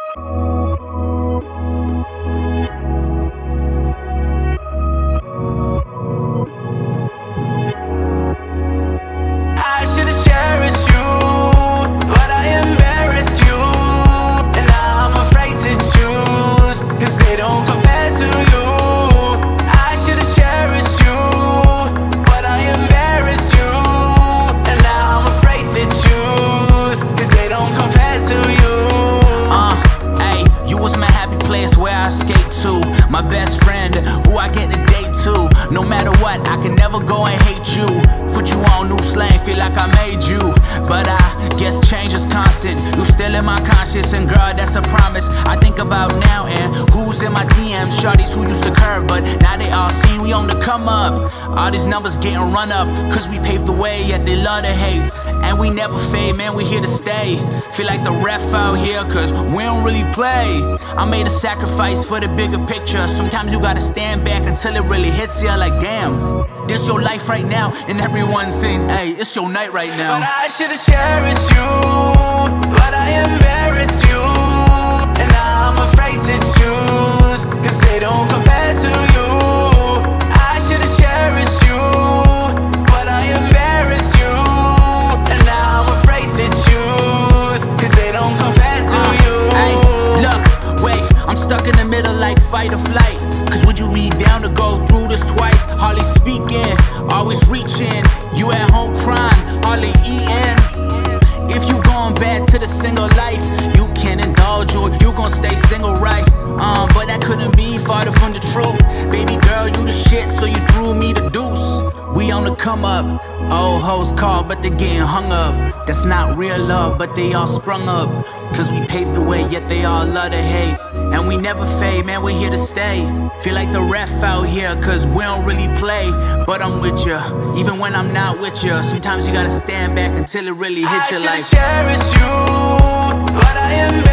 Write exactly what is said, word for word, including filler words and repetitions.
I should've cherished you, but I embarrassed you, and now I'm afraid to choose, cause they don't compare to you. I should've cherished you, but I embarrassed you, and now I'm afraid to choose, cause they don't compare to you. Uh, hey, you was my happy place where I escaped to, my best friend, who I get to date to. No matter what, I can never go and hate you. Put you on new slang, feel like I made you. But I guess change is constant. You still in my conscience, and girl, that's a promise. I think about now and who's in my D Ms. Shorties who used to curve, but now they all see we on the come up. All these numbers getting run up, cause we paved the way, yet they love to hate. And we never fade, man, we here to stay. Feel like the ref out here, cause we don't really play. I made a sacrifice for the bigger picture. Sometimes you gotta stand back until it really hits you. Like, damn, this your life right now, and everyone's saying, hey, it's your night right now. But I should've cherished you, but I embarrassed you, and now I'm afraid to choose, cause they don't compare to you. I should've cherished you, but I embarrassed you, and now I'm afraid to choose, cause they don't compare to uh, you. Hey, look, wait, I'm stuck in the middle like fight or flight. Cause would you be down to go through this twice? Hardly speaking, always reaching. You at home crying, hardly eating. If you going back to the single life, you can't indulge or you gon' stay single, right? Um, but that couldn't be farther from the truth. Baby girl, you the shit, so you threw me the deuce. We on the come up, old hoes call, but they getting hung up. That's not real love, but they all sprung up. Cause we paved the way, yet they all love to hate. And we never fade, man, we're here to stay. Feel like the ref out here, cause we don't really play. But I'm with ya, even when I'm not with ya. Sometimes you gotta stand back until it really hits you like I should've cherished you, but I am